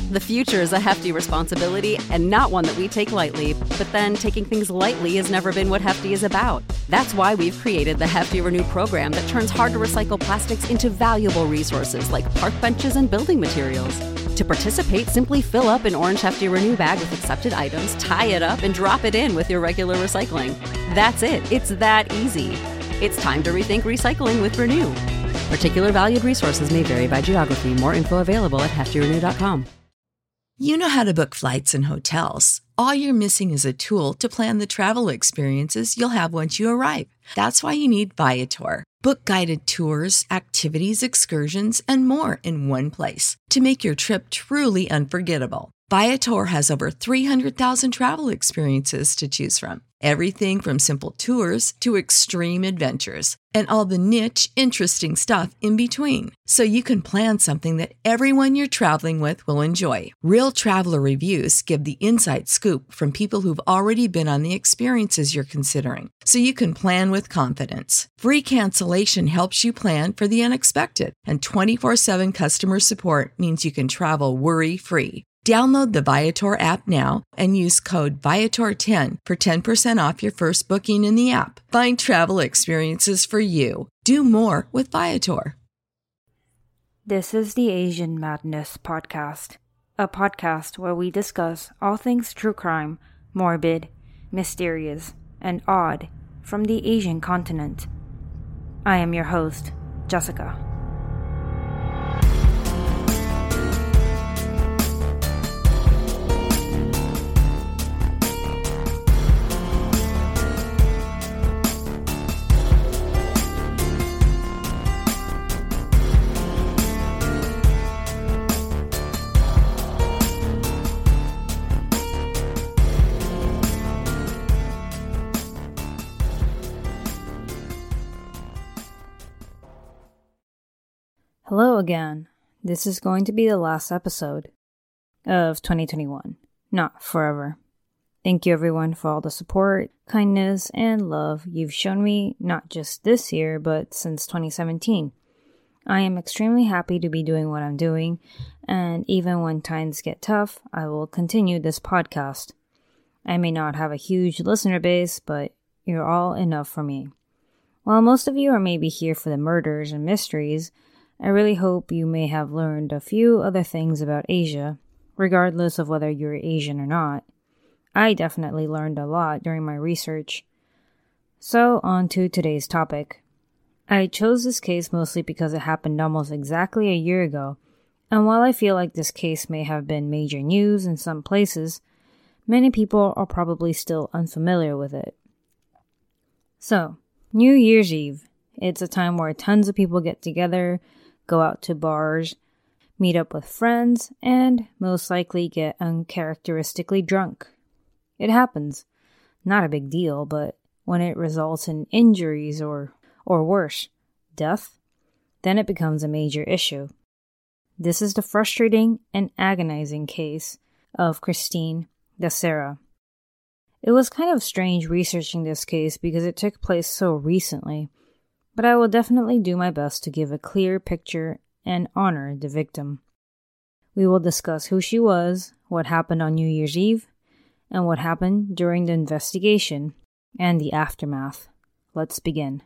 The future is a hefty responsibility and not one that we take lightly, but then taking things lightly has never been what Hefty is about. That's why we've created the Hefty Renew program that turns hard-to-recycle plastics into valuable resources like park benches and building materials. To participate, simply fill up an orange Hefty Renew bag with accepted items, tie it up, and drop it in with your regular recycling. That's it. It's that easy. It's time to rethink recycling with Renew. Particular valued resources may vary by geography. More info available at heftyrenew.com. You know how to book flights and hotels. All you're missing is a tool to plan the travel experiences you'll have once you arrive. That's why you need Viator. Book guided tours, activities, excursions, and more in one place to make your trip truly unforgettable. Viator has over 300,000 travel experiences to choose from. Everything from simple tours to extreme adventures and all the niche, interesting stuff in between. So you can plan something that everyone you're traveling with will enjoy. Real traveler reviews give the inside scoop from people who've already been on the experiences you're considering. So you can plan with confidence. Free cancellation helps you plan for the unexpected. And 24/7 customer support means you can travel worry-free. Download the Viator app now and use code Viator10 for 10% off your first booking in the app. Find travel experiences for you. Do more with Viator. This is the Asian Madness Podcast, a podcast where we discuss all things true crime, morbid, mysterious, and odd from the Asian continent. I am your host, Jessica. Hello again. This is going to be the last episode of 2021. Not forever. Thank you everyone for all the support, kindness, and love you've shown me not just this year, but since 2017. I am extremely happy to be doing what I'm doing, and even when times get tough, I will continue this podcast. I may not have a huge listener base, but you're all enough for me. While most of you are maybe here for the murders and mysteries, I really hope you may have learned a few other things about Asia, regardless of whether you're Asian or not. I definitely learned a lot during my research. So, on to today's topic. I chose this case mostly because it happened almost exactly a year ago, and while I feel like this case may have been major news in some places, many people are probably still unfamiliar with it. So, New Year's Eve. It's a time where tons of people get together, go out to bars, meet up with friends, and most likely get uncharacteristically drunk. It happens. Not a big deal, but when it results in injuries or worse, death, then it becomes a major issue. This is the frustrating and agonizing case of Christine Dacera. It was kind of strange researching this case because it took place so recently, but I will definitely do my best to give a clear picture and honor the victim. We will discuss who she was, what happened on New Year's Eve, and what happened during the investigation and the aftermath. Let's begin.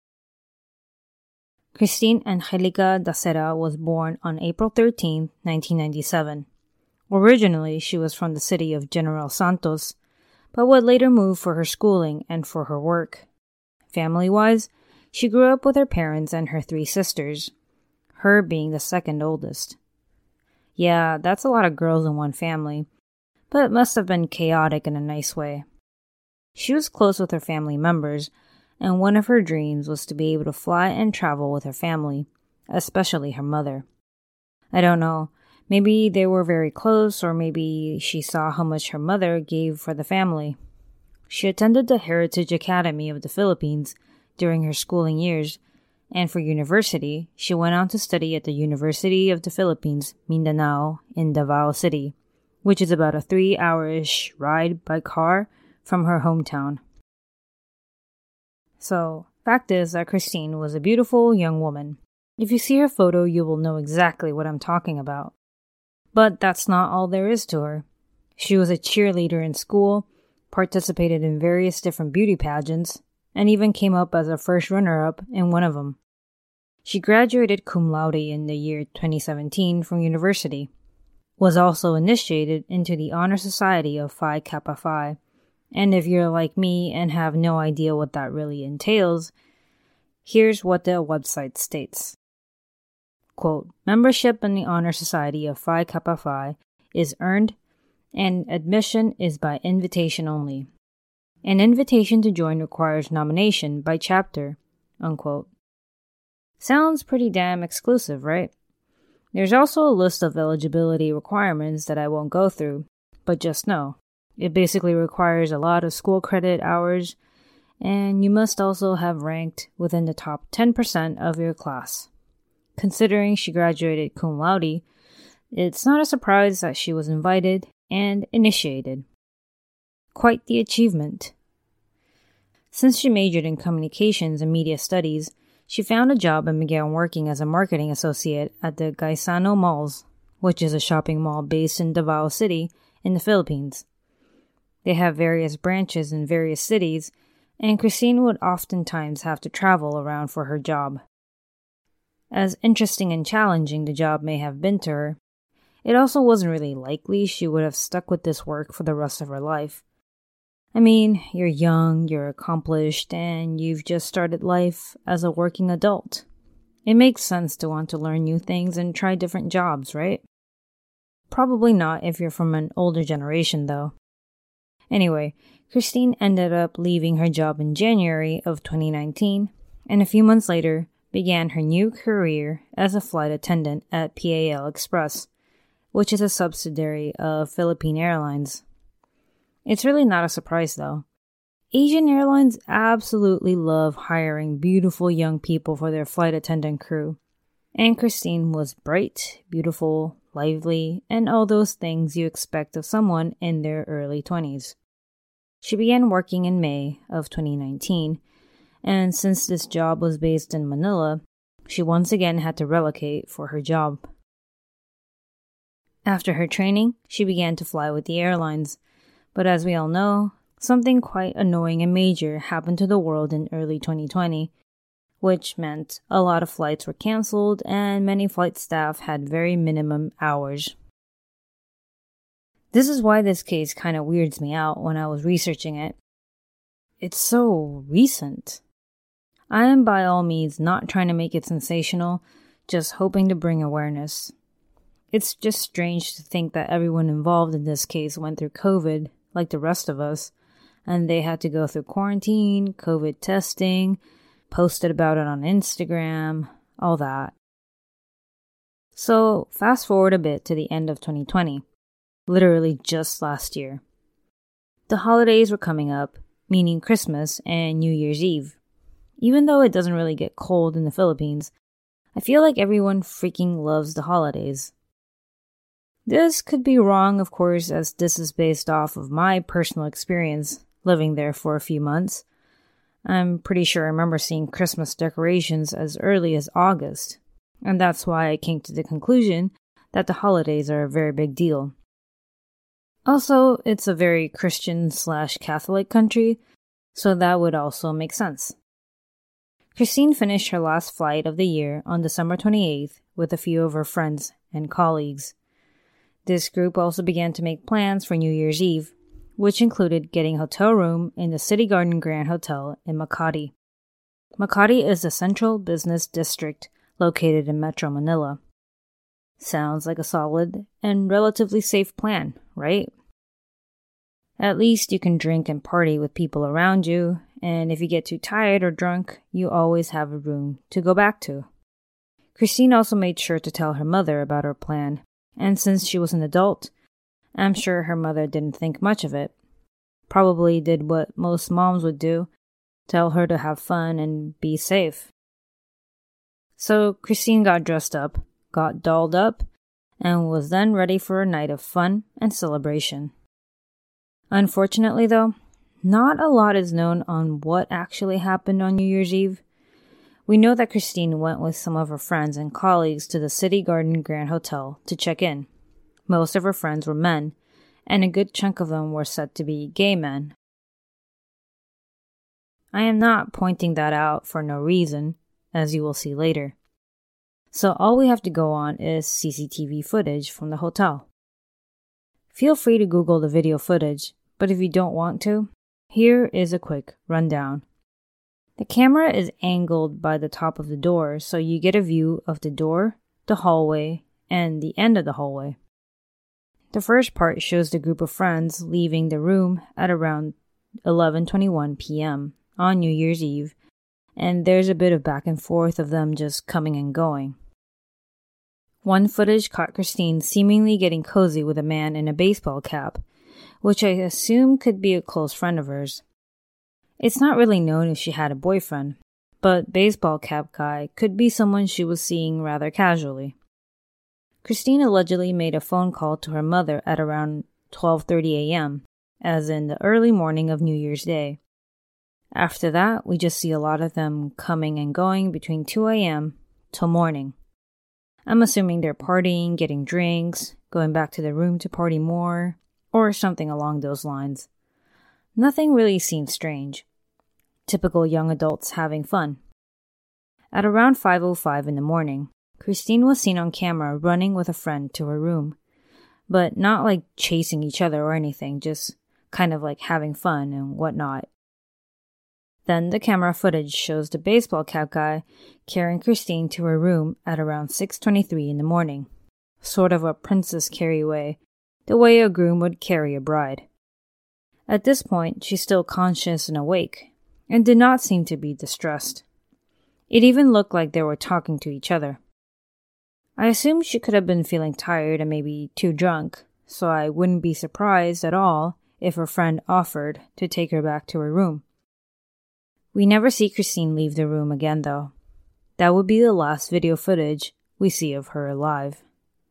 Christine Angelica Dacera was born on April 13, 1997. Originally, she was from the city of General Santos, but would later move for her schooling and for her work. Family-wise, she grew up with her parents and her 3 sisters, her being the second oldest. Yeah, that's a lot of girls in one family, but it must have been chaotic in a nice way. She was close with her family members, and one of her dreams was to be able to fly and travel with her family, especially her mother. I don't know, maybe they were very close, or maybe she saw how much her mother gave for the family. She attended the Heritage Academy of the Philippines during her schooling years, and for university, she went on to study at the University of the Philippines, Mindanao, in Davao City, which is about a 3-hour-ish ride by car from her hometown. So, fact is that Christine was a beautiful young woman. If you see her photo, you will know exactly what I'm talking about. But that's not all there is to her. She was a cheerleader in school, participated in various different beauty pageants, and even came up as a first runner-up in one of them. She graduated cum laude in the year 2017 from university, was also initiated into the Honor Society of Phi Kappa Phi, and if you're like me and have no idea what that really entails, here's what the website states. Quote, membership in the Honor Society of Phi Kappa Phi is earned and admission is by invitation only. An invitation to join requires nomination by chapter, unquote. Sounds pretty damn exclusive, right? There's also a list of eligibility requirements that I won't go through, but just know, it basically requires a lot of school credit hours, and you must also have ranked within the top 10% of your class. Considering she graduated cum laude, it's not a surprise that she was invited and initiated. Quite the achievement. Since she majored in communications and media studies, she found a job and began working as a marketing associate at the Gaisano Malls, which is a shopping mall based in Davao City in the Philippines. They have various branches in various cities, and Christine would oftentimes have to travel around for her job. As interesting and challenging the job may have been to her, it also wasn't really likely she would have stuck with this work for the rest of her life. I mean, you're young, you're accomplished, and you've just started life as a working adult. It makes sense to want to learn new things and try different jobs, right? Probably not if you're from an older generation, though. Anyway, Christine ended up leaving her job in January of 2019, and a few months later began her new career as a flight attendant at PAL Express, which is a subsidiary of Philippine Airlines. It's really not a surprise, though. Asian airlines absolutely love hiring beautiful young people for their flight attendant crew. And Christine was bright, beautiful, lively, and all those things you expect of someone in their early 20s. She began working in May of 2019, and since this job was based in Manila, she once again had to relocate for her job. After her training, she began to fly with the airlines, but as we all know, something quite annoying and major happened to the world in early 2020, which meant a lot of flights were canceled and many flight staff had very minimum hours. This is why this case kind of weirds me out when I was researching it. It's so recent. I am by all means not trying to make it sensational, just hoping to bring awareness. It's just strange to think that everyone involved in this case went through COVID, like the rest of us, and they had to go through quarantine, COVID testing, posted about it on Instagram, all that. So, fast forward a bit to the end of 2020, literally just last year. The holidays were coming up, meaning Christmas and New Year's Eve. Even though it doesn't really get cold in the Philippines, I feel like everyone freaking loves the holidays. This could be wrong, of course, as this is based off of my personal experience living there for a few months. I'm pretty sure I remember seeing Christmas decorations as early as August, and that's why I came to the conclusion that the holidays are a very big deal. Also, it's a very Christian/Catholic country, so that would also make sense. Christine finished her last flight of the year on December 28th with a few of her friends and colleagues. This group also began to make plans for New Year's Eve, which included getting a hotel room in the City Garden Grand Hotel in Makati. Makati is a central business district located in Metro Manila. Sounds like a solid and relatively safe plan, right? At least you can drink and party with people around you, and if you get too tired or drunk, you always have a room to go back to. Christine also made sure to tell her mother about her plan, and since she was an adult, I'm sure her mother didn't think much of it. Probably did what most moms would do, tell her to have fun and be safe. So Christine got dressed up, got dolled up, and was then ready for a night of fun and celebration. Unfortunately though, not a lot is known on what actually happened on New Year's Eve. We know that Christine went with some of her friends and colleagues to the City Garden Grand Hotel to check in. Most of her friends were men, and a good chunk of them were said to be gay men. I am not pointing that out for no reason, as you will see later. So all we have to go on is CCTV footage from the hotel. Feel free to Google the video footage, but if you don't want to, here is a quick rundown. The camera is angled by the top of the door, so you get a view of the door, the hallway, and the end of the hallway. The first part shows the group of friends leaving the room at around 11:21 p.m. on New Year's Eve, and there's a bit of back and forth of them just coming and going. One footage caught Christine seemingly getting cozy with a man in a baseball cap, which I assume could be a close friend of hers. It's not really known if she had a boyfriend, but baseball cap guy could be someone she was seeing rather casually. Christine allegedly made a phone call to her mother at around 12:30 a.m., as in the early morning of New Year's Day. After that, we just see a lot of them coming and going between 2 a.m. till morning. I'm assuming they're partying, getting drinks, going back to their room to party more, or something along those lines. Nothing really seems strange. Typical young adults having fun. At around 5:05 in the morning, Christine was seen on camera running with a friend to her room, but not like chasing each other or anything, just kind of like having fun and whatnot. Then the camera footage shows the baseball cap guy carrying Christine to her room at around 6:23 in the morning, sort of a princess carry way, the way a groom would carry a bride. At this point, she's still conscious and awake, and did not seem to be distressed. It even looked like they were talking to each other. I assume she could have been feeling tired and maybe too drunk, so I wouldn't be surprised at all if her friend offered to take her back to her room. We never see Christine leave the room again, though. That would be the last video footage we see of her alive.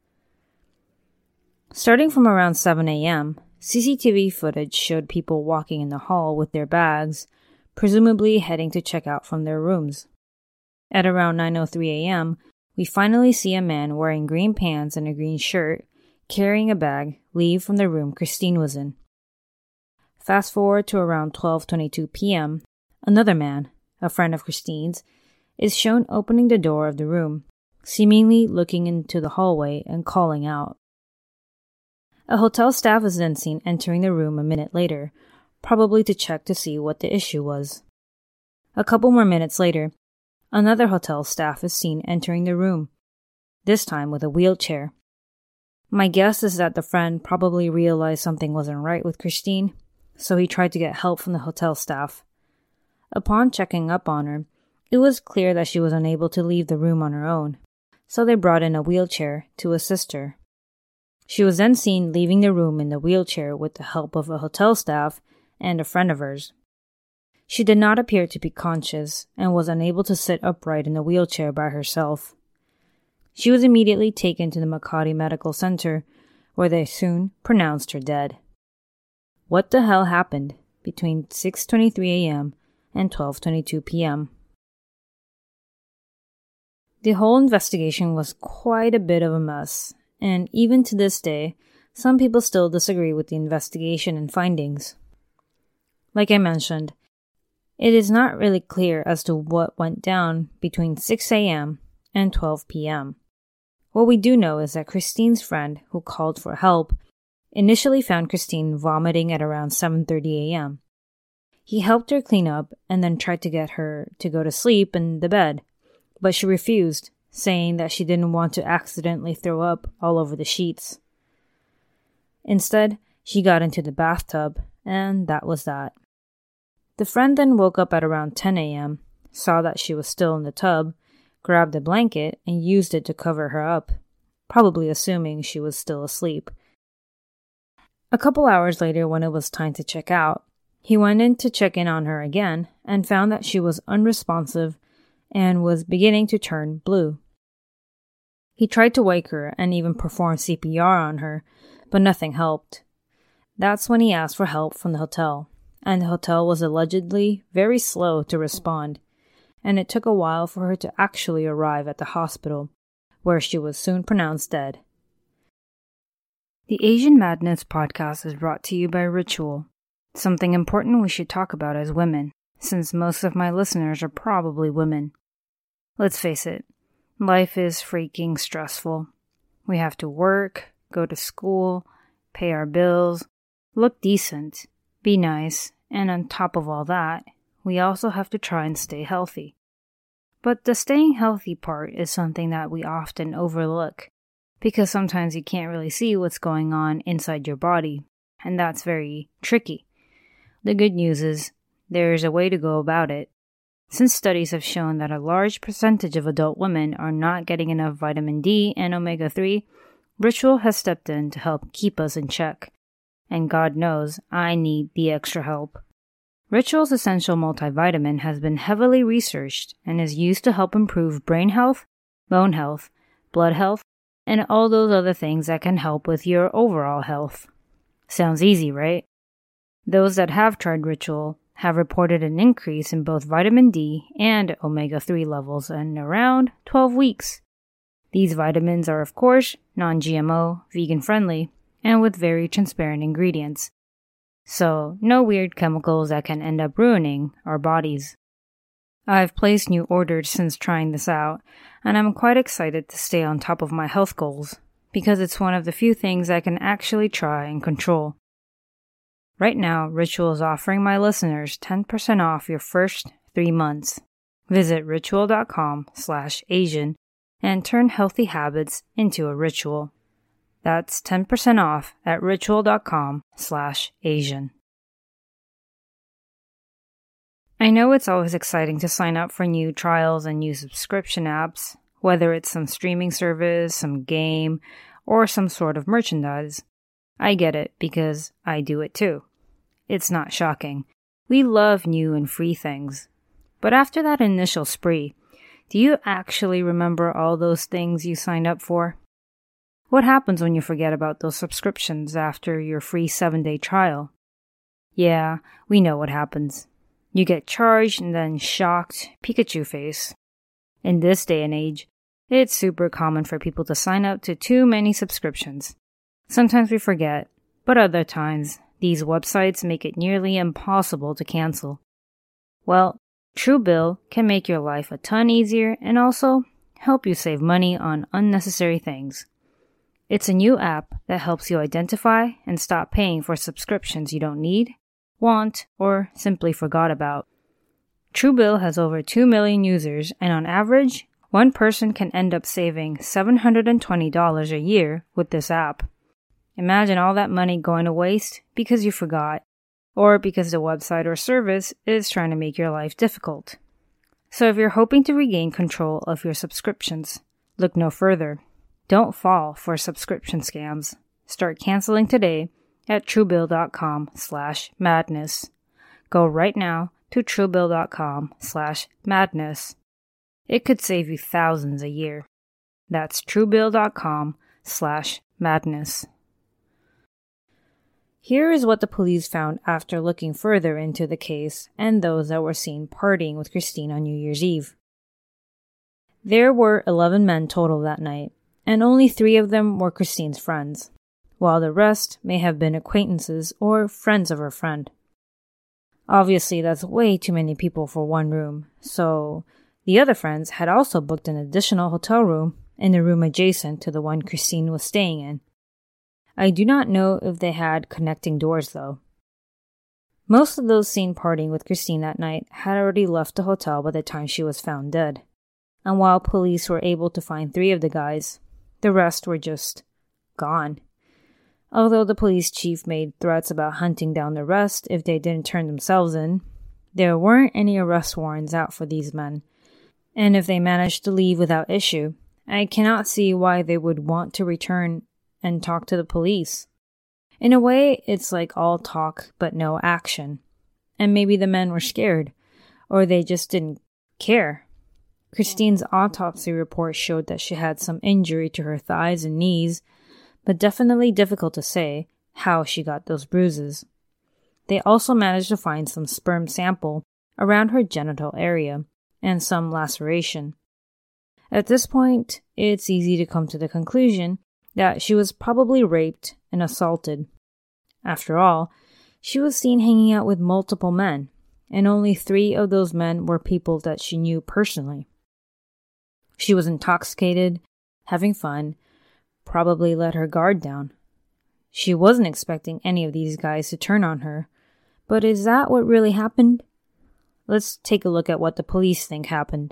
Starting from around 7 a.m., CCTV footage showed people walking in the hall with their bags, presumably heading to check out from their rooms. At around 9:03 a.m., we finally see a man wearing green pants and a green shirt, carrying a bag, leave from the room Christine was in. Fast forward to around 12:22 p.m., another man, a friend of Christine's, is shown opening the door of the room, seemingly looking into the hallway and calling out. A hotel staff is then seen entering the room a minute later, probably to check to see what the issue was. A couple more minutes later, another hotel staff is seen entering the room, this time with a wheelchair. My guess is that the friend probably realized something wasn't right with Christine, so he tried to get help from the hotel staff. Upon checking up on her, it was clear that she was unable to leave the room on her own, so they brought in a wheelchair to assist her. She was then seen leaving the room in the wheelchair with the help of a hotel staff and a friend of hers. She did not appear to be conscious and was unable to sit upright in the wheelchair by herself. She was immediately taken to the Makati Medical Center, where they soon pronounced her dead. What the hell happened between 6:23 a.m. and 12:22 p.m.? The whole investigation was quite a bit of a mess, and even to this day, some people still disagree with the investigation and findings. Like I mentioned, it is not really clear as to what went down between 6 a.m. and 12 p.m. What we do know is that Christine's friend, who called for help, initially found Christine vomiting at around 7:30 a.m. He helped her clean up and then tried to get her to go to sleep in the bed, but she refused, saying that she didn't want to accidentally throw up all over the sheets. Instead, she got into the bathtub, and that was that. The friend then woke up at around 10 a.m., saw that she was still in the tub, grabbed a blanket, and used it to cover her up, probably assuming she was still asleep. A couple hours later, when it was time to check out, he went in to check in on her again and found that she was unresponsive and was beginning to turn blue. He tried to wake her and even perform CPR on her, but nothing helped. That's when he asked for help from the hotel, and the hotel was allegedly very slow to respond, and it took a while for her to actually arrive at the hospital, where she was soon pronounced dead. The Asian Madness podcast is brought to you by Ritual, something important we should talk about as women, since most of my listeners are probably women. Let's face it, life is freaking stressful. We have to work, go to school, pay our bills, look decent, be nice, and on top of all that, we also have to try and stay healthy. But the staying healthy part is something that we often overlook, because sometimes you can't really see what's going on inside your body, and that's very tricky. The good news is, there is a way to go about it. Since studies have shown that a large percentage of adult women are not getting enough vitamin D and omega-3, Ritual has stepped in to help keep us in check. And God knows, I need the extra help. Ritual's Essential Multivitamin has been heavily researched and is used to help improve brain health, bone health, blood health, and all those other things that can help with your overall health. Sounds easy, right? Those that have tried Ritual have reported an increase in both vitamin D and omega-3 levels in around 12 weeks. These vitamins are, of course, non-GMO, vegan-friendly, and with very transparent ingredients. So, no weird chemicals that can end up ruining our bodies. I've placed new orders since trying this out, and I'm quite excited to stay on top of my health goals, because it's one of the few things I can actually try and control. Right now, Ritual is offering my listeners 10% off your first 3 months. Visit ritual.com/Asian and turn healthy habits into a ritual. That's 10% off at ritual.com/Asian. I know it's always exciting to sign up for new trials and new subscription apps, whether it's some streaming service, some game, or some sort of merchandise. I get it because I do it too. It's not shocking. We love new and free things. But after that initial spree, do you actually remember all those things you signed up for? What happens when you forget about those subscriptions after your free 7-day trial? Yeah, we know what happens. You get charged and then shocked Pikachu face. In this day and age, it's super common for people to sign up to too many subscriptions. Sometimes we forget, but other times, these websites make it nearly impossible to cancel. Well, Truebill can make your life a ton easier and also help you save money on unnecessary things. It's a new app that helps you identify and stop paying for subscriptions you don't need, want, or simply forgot about. Truebill has over 2 million users, and on average, one person can end up saving $720 a year with this app. Imagine all that money going to waste because you forgot, or because the website or service is trying to make your life difficult. So if you're hoping to regain control of your subscriptions, look no further. Don't fall for subscription scams. Start canceling today at truebill.com/madness. Go right now to truebill.com/madness. It could save you thousands a year. That's truebill.com/madness. Here is what the police found after looking further into the case and those that were seen partying with Christine on New Year's Eve. There were 11 men total that night, and only 3 of them were Christine's friends, while the rest may have been acquaintances or friends of her friend. Obviously, that's way too many people for one room, so the other friends had also booked an additional hotel room in the room adjacent to the one Christine was staying in. I do not know if they had connecting doors, though. Most of those seen partying with Christine that night had already left the hotel by the time she was found dead, and while police were able to find 3 of the guys, the rest were just gone. Although the police chief made threats about hunting down the rest if they didn't turn themselves in, there weren't any arrest warrants out for these men, and if they managed to leave without issue, I cannot see why they would want to return and talk to the police. In a way, it's like all talk but no action. And maybe the men were scared, or they just didn't care. Christine's autopsy report showed that she had some injury to her thighs and knees, but definitely difficult to say how she got those bruises. They also managed to find some sperm sample around her genital area and some laceration. At this point, it's easy to come to the conclusion that she was probably raped and assaulted. After all, she was seen hanging out with multiple men, and only 3 of those men were people that she knew personally. She was intoxicated, having fun, probably let her guard down. She wasn't expecting any of these guys to turn on her, but is that what really happened? Let's take a look at what the police think happened.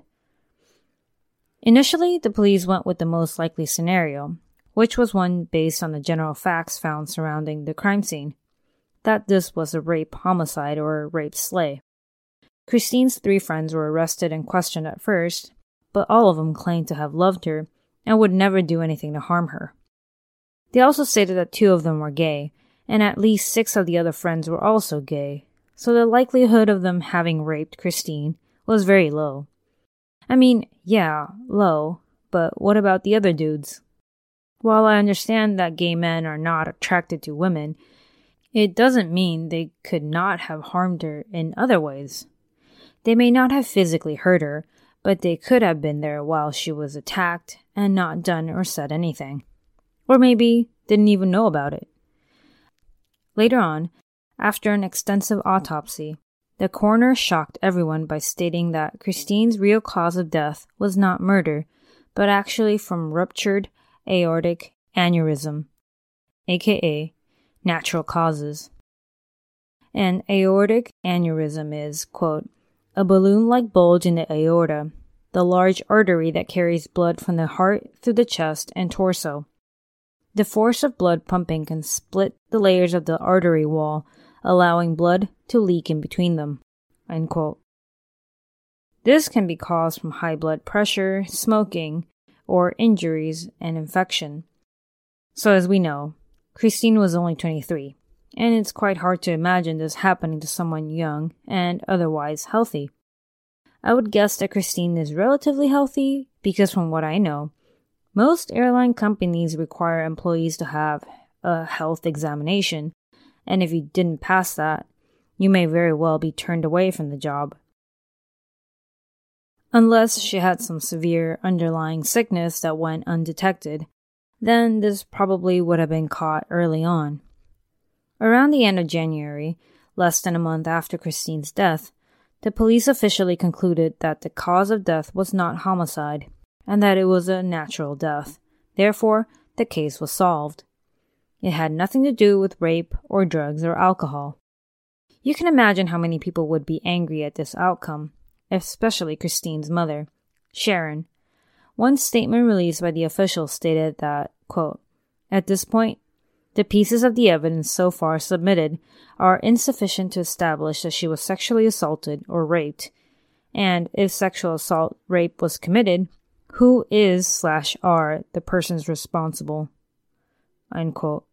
Initially, the police went with the most likely scenario, which was one based on the general facts found surrounding the crime scene, that this was a rape homicide or a rape slay. Christine's 3 friends were arrested and questioned at first, but all of them claimed to have loved her and would never do anything to harm her. They also stated that 2 of them were gay, and at least 6 of the other friends were also gay, so the likelihood of them having raped Christine was very low. I mean, yeah, low, but what about the other dudes? While I understand that gay men are not attracted to women, it doesn't mean they could not have harmed her in other ways. They may not have physically hurt her, but they could have been there while she was attacked and not done or said anything. Or maybe didn't even know about it. Later on, after an extensive autopsy, the coroner shocked everyone by stating that Christine's real cause of death was not murder, but actually from ruptured aortic aneurysm, aka natural causes. An aortic aneurysm is, quote, a balloon-like bulge in the aorta, the large artery that carries blood from the heart through the chest and torso. The force of blood pumping can split the layers of the artery wall, allowing blood to leak in between them, end quote. This can be caused from high blood pressure, smoking, or injuries and infection. So as we know, Christine was only 23, and it's quite hard to imagine this happening to someone young and otherwise healthy. I would guess that Christine is relatively healthy because from what I know, most airline companies require employees to have a health examination, and if you didn't pass that, you may very well be turned away from the job. Unless she had some severe underlying sickness that went undetected, then this probably would have been caught early on. Around the end of January, less than a month after Christine's death, the police officially concluded that the cause of death was not homicide, and that it was a natural death. Therefore, the case was solved. It had nothing to do with rape or drugs or alcohol. You can imagine how many people would be angry at this outcome, especially Christine's mother, Sharon. One statement released by the officials stated that, quote, at this point, the pieces of the evidence so far submitted are insufficient to establish that she was sexually assaulted or raped, and if sexual assault rape was committed, who is/are the persons responsible, end quote.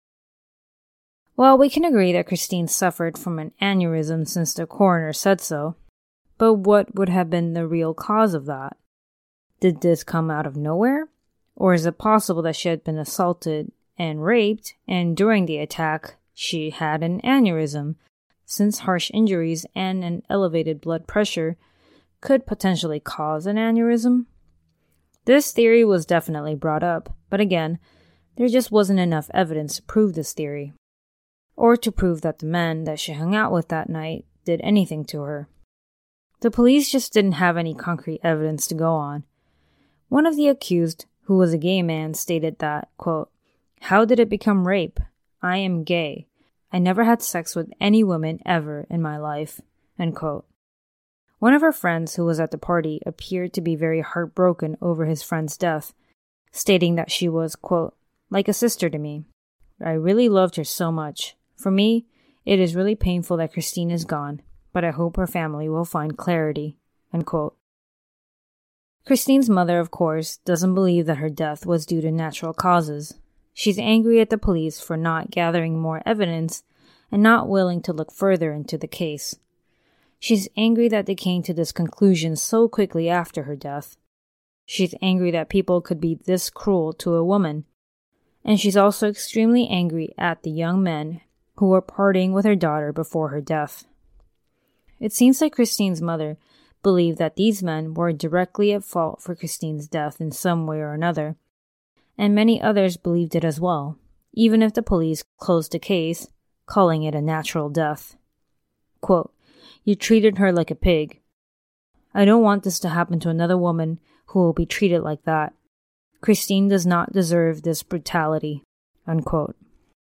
Well, we can agree that Christine suffered from an aneurysm since the coroner said so, but what would have been the real cause of that? Did this come out of nowhere? Or is it possible that she had been assaulted and raped, and during the attack, she had an aneurysm, since harsh injuries and an elevated blood pressure could potentially cause an aneurysm? This theory was definitely brought up, but again, there just wasn't enough evidence to prove this theory, or to prove that the men that she hung out with that night did anything to her. The police just didn't have any concrete evidence to go on. One of the accused, who was a gay man, stated that, quote, how did it become rape? I am gay. I never had sex with any woman ever in my life, end quote. One of her friends who was at the party appeared to be very heartbroken over his friend's death, stating that she was, quote, like a sister to me. I really loved her so much. For me, it is really painful that Christine is gone, but I hope her family will find clarity, end quote. Christine's mother, of course, doesn't believe that her death was due to natural causes. She's angry at the police for not gathering more evidence and not willing to look further into the case. She's angry that they came to this conclusion so quickly after her death. She's angry that people could be this cruel to a woman. And she's also extremely angry at the young men who were partying with her daughter before her death. It seems like Christine's mother believed that these men were directly at fault for Christine's death in some way or another, and many others believed it as well, even if the police closed the case, calling it a natural death. Quote, "You treated her like a pig. I don't want this to happen to another woman who will be treated like that. Christine does not deserve this brutality." Unquote.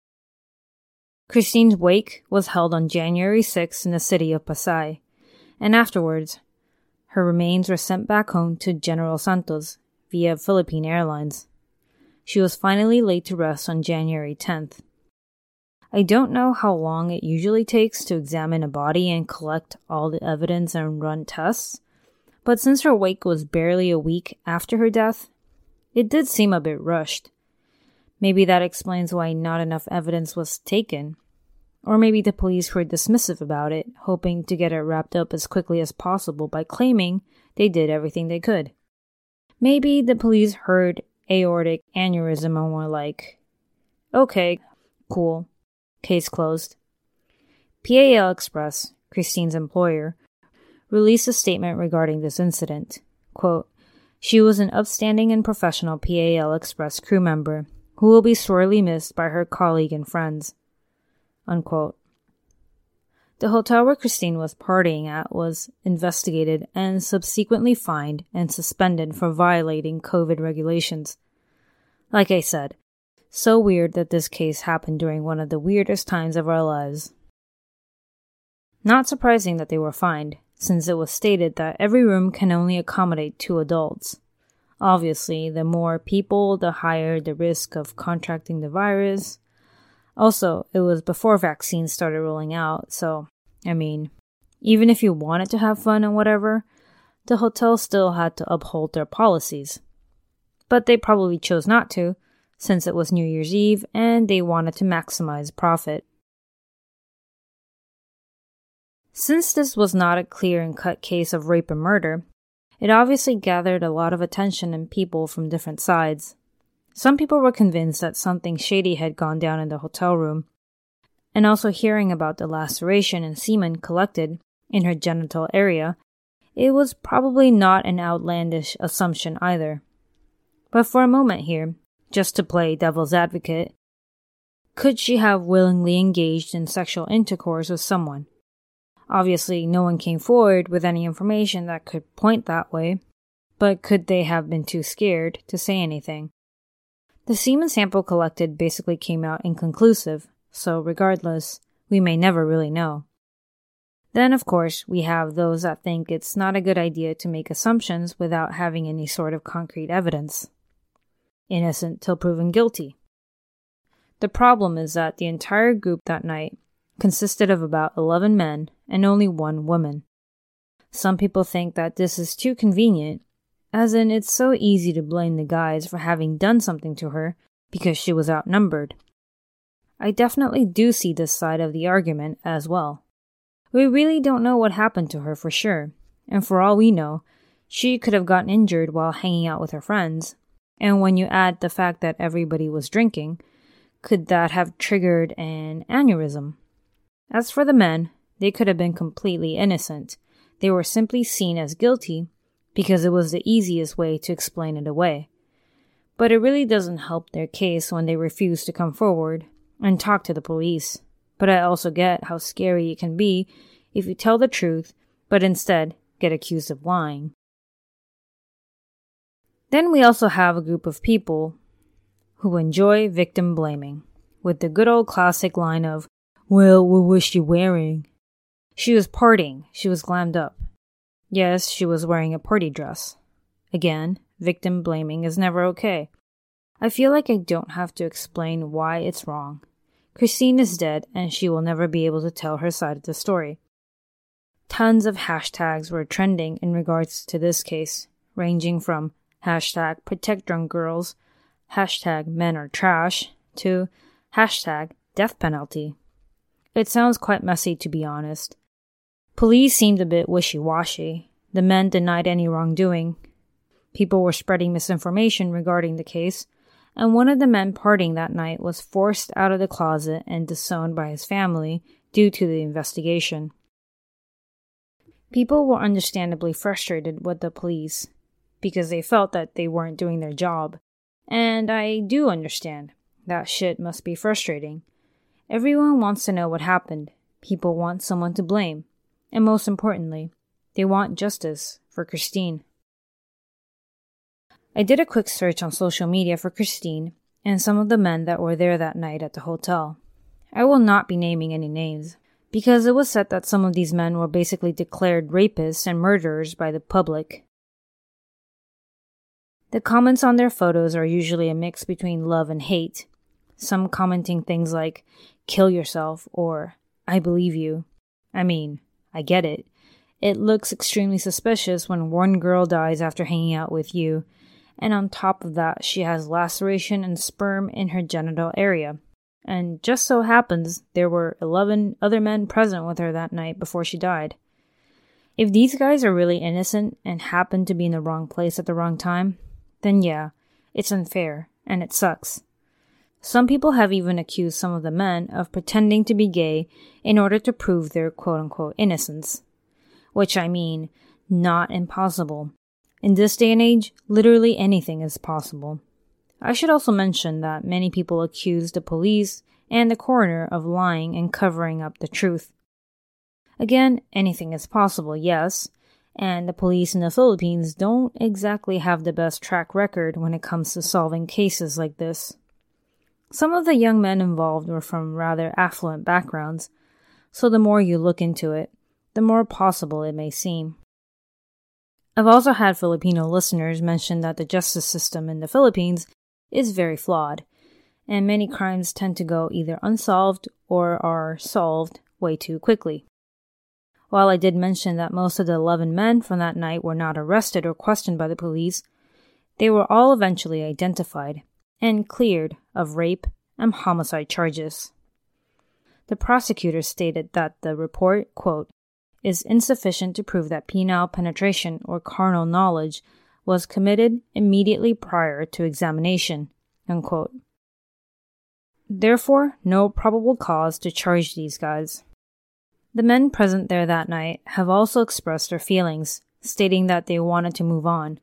Christine's wake was held on January 6 in the city of Pasay, and afterwards, her remains were sent back home to General Santos via Philippine Airlines. She was finally laid to rest on January 10th. I don't know how long it usually takes to examine a body and collect all the evidence and run tests, but since her wake was barely a week after her death, it did seem a bit rushed. Maybe that explains why not enough evidence was taken. Or maybe the police were dismissive about it, hoping to get it wrapped up as quickly as possible by claiming they did everything they could. Maybe the police heard aortic aneurysm and were like, "Okay, cool, case closed." PAL Express, Christine's employer, released a statement regarding this incident. Quote, "She was an upstanding and professional PAL Express crew member who will be sorely missed by her colleague and friends." Unquote. The hotel where Christine was partying at was investigated and subsequently fined and suspended for violating COVID regulations. Like I said, so weird that this case happened during one of the weirdest times of our lives. Not surprising that they were fined, since it was stated that every room can only accommodate 2 adults. Obviously, the more people, the higher the risk of contracting the virus. Also, it was before vaccines started rolling out, so, even if you wanted to have fun and whatever, the hotel still had to uphold their policies. But they probably chose not to, since it was New Year's Eve and they wanted to maximize profit. Since this was not a clear and cut case of rape and murder, it obviously gathered a lot of attention and people from different sides. Some people were convinced that something shady had gone down in the hotel room, and also hearing about the laceration and semen collected in her genital area, it was probably not an outlandish assumption either. But for a moment here, just to play devil's advocate, could she have willingly engaged in sexual intercourse with someone? Obviously, no one came forward with any information that could point that way, but could they have been too scared to say anything? The semen sample collected basically came out inconclusive, so regardless, we may never really know. Then, of course, we have those that think it's not a good idea to make assumptions without having any sort of concrete evidence. Innocent till proven guilty. The problem is that the entire group that night consisted of about 11 men and only 1 woman. Some people think that this is too convenient, as in it's so easy to blame the guys for having done something to her because she was outnumbered. I definitely do see this side of the argument as well. We really don't know what happened to her for sure, and for all we know, she could have gotten injured while hanging out with her friends, and when you add the fact that everybody was drinking, could that have triggered an aneurysm? As for the men, they could have been completely innocent. They were simply seen as guilty because it was the easiest way to explain it away. But it really doesn't help their case when they refuse to come forward and talk to the police. But I also get how scary it can be if you tell the truth, but instead get accused of lying. Then we also have a group of people who enjoy victim blaming, with the good old classic line of, "Well, what was she wearing?" She was partying. She was glammed up. Yes, she was wearing a party dress. Again, victim blaming is never okay. I feel like I don't have to explain why it's wrong. Christine is dead and she will never be able to tell her side of the story. Tons of hashtags were trending in regards to this case, ranging from hashtag protect drunk girls, hashtag men are trash, to hashtag death penalty. It sounds quite messy, to be honest. Police seemed a bit wishy-washy. The men denied any wrongdoing. People were spreading misinformation regarding the case, and one of the men partying that night was forced out of the closet and disowned by his family due to the investigation. People were understandably frustrated with the police because they felt that they weren't doing their job, and I do understand. That shit must be frustrating. Everyone wants to know what happened. People want someone to blame. And most importantly, they want justice for Christine. I did a quick search on social media for Christine and some of the men that were there that night at the hotel. I will not be naming any names, because it was said that some of these men were basically declared rapists and murderers by the public. The comments on their photos are usually a mix between love and hate, some commenting things like, "Kill yourself," or "I believe you." I mean, I get it. It looks extremely suspicious when one girl dies after hanging out with you, and on top of that, she has laceration and sperm in her genital area. And just so happens, there were 11 other men present with her that night before she died. If these guys are really innocent and happen to be in the wrong place at the wrong time, then yeah, it's unfair, and it sucks. Some people have even accused some of the men of pretending to be gay in order to prove their quote-unquote innocence. Which I mean, not impossible. In this day and age, literally anything is possible. I should also mention that many people accuse the police and the coroner of lying and covering up the truth. Again, anything is possible, yes, and the police in the Philippines don't exactly have the best track record when it comes to solving cases like this. Some of the young men involved were from rather affluent backgrounds, so the more you look into it, the more possible it may seem. I've also had Filipino listeners mention that the justice system in the Philippines is very flawed, and many crimes tend to go either unsolved or are solved way too quickly. While I did mention that most of the 11 men from that night were not arrested or questioned by the police, they were all eventually identified and cleared of rape and homicide charges. The prosecutor stated that the report, quote, is insufficient to prove that penile penetration or carnal knowledge was committed immediately prior to examination, unquote. Therefore, no probable cause to charge these guys. The men present there that night have also expressed their feelings, stating that they wanted to move on.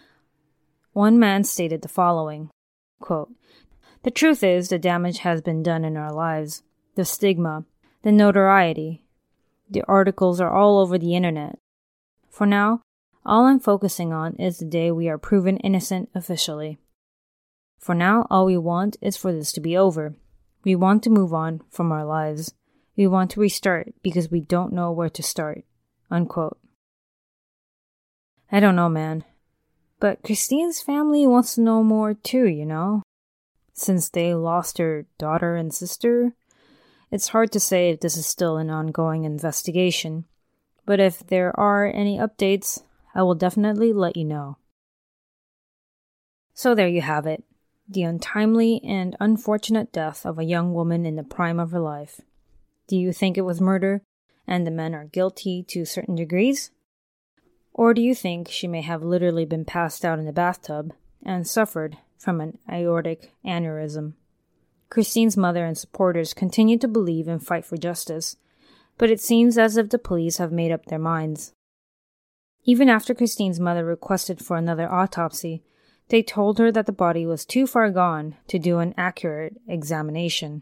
One man stated the following, quote, "The truth is the damage has been done in our lives. The stigma, the notoriety, the articles are all over the internet. For now, all I'm focusing on is the day we are proven innocent officially. For now, all we want is for this to be over. We want to move on from our lives. We want to restart because we don't know where to start," unquote. I don't know, man. But Christine's family wants to know more too, you know? Since they lost her daughter and sister, it's hard to say if this is still an ongoing investigation. But if there are any updates, I will definitely let you know. So there you have it. The untimely and unfortunate death of a young woman in the prime of her life. Do you think it was murder, and the men are guilty to certain degrees? Or do you think she may have literally been passed out in the bathtub and suffered from an aortic aneurysm? Christine's mother and supporters continue to believe and fight for justice, but it seems as if the police have made up their minds. Even after Christine's mother requested for another autopsy, they told her that the body was too far gone to do an accurate examination.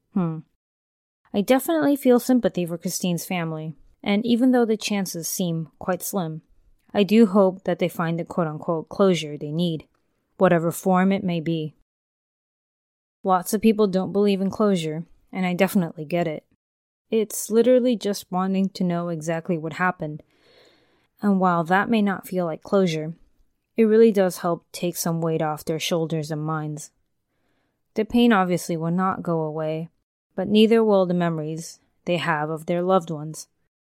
I definitely feel sympathy for Christine's family, and even though the chances seem quite slim, I do hope that they find the quote-unquote closure they need, whatever form it may be. Lots of people don't believe in closure, and I definitely get it. It's literally just wanting to know exactly what happened, and while that may not feel like closure, it really does help take some weight off their shoulders and minds. The pain obviously will not go away, but neither will the memories they have of their loved ones.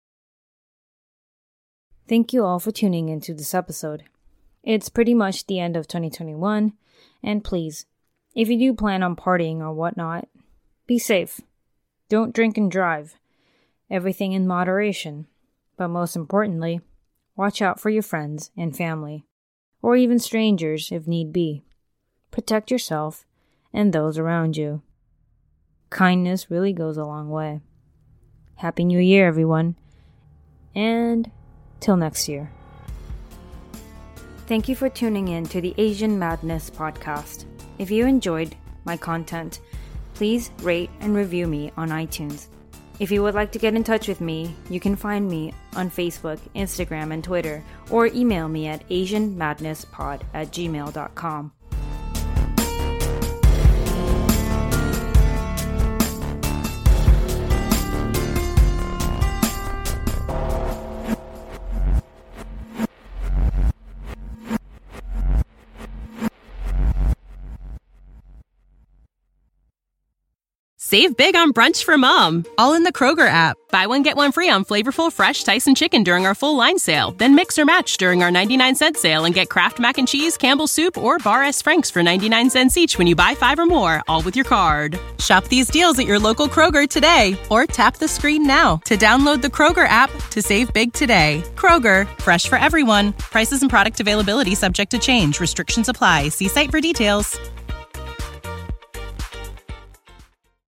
Thank you all for tuning into this episode. It's pretty much the end of 2021, and please, if you do plan on partying or whatnot, be safe. Don't drink and drive. Everything in moderation. But most importantly, watch out for your friends and family, or even strangers if need be. Protect yourself and those around you. Kindness really goes a long way. Happy New Year, everyone. And till next year. Thank you for tuning in to the Asian Madness podcast. If you enjoyed, my content, please rate and review me on iTunes. If you would like to get in touch with me, you can find me on Facebook, Instagram, and Twitter, or email me at asianmadnesspod@gmail.com. Save big on brunch for mom, all in the Kroger app. Buy one, get one free on flavorful, fresh Tyson chicken during our full line sale. Then mix or match during our 99-cent sale and get Kraft Mac and Cheese, Campbell's Soup, or Bar S. Frank's for 99 cents each when you buy 5 or more, all with your card. Shop these deals at your local Kroger today, or tap the screen now to download the Kroger app to save big today. Kroger, fresh for everyone. Prices and product availability subject to change. Restrictions apply. See site for details.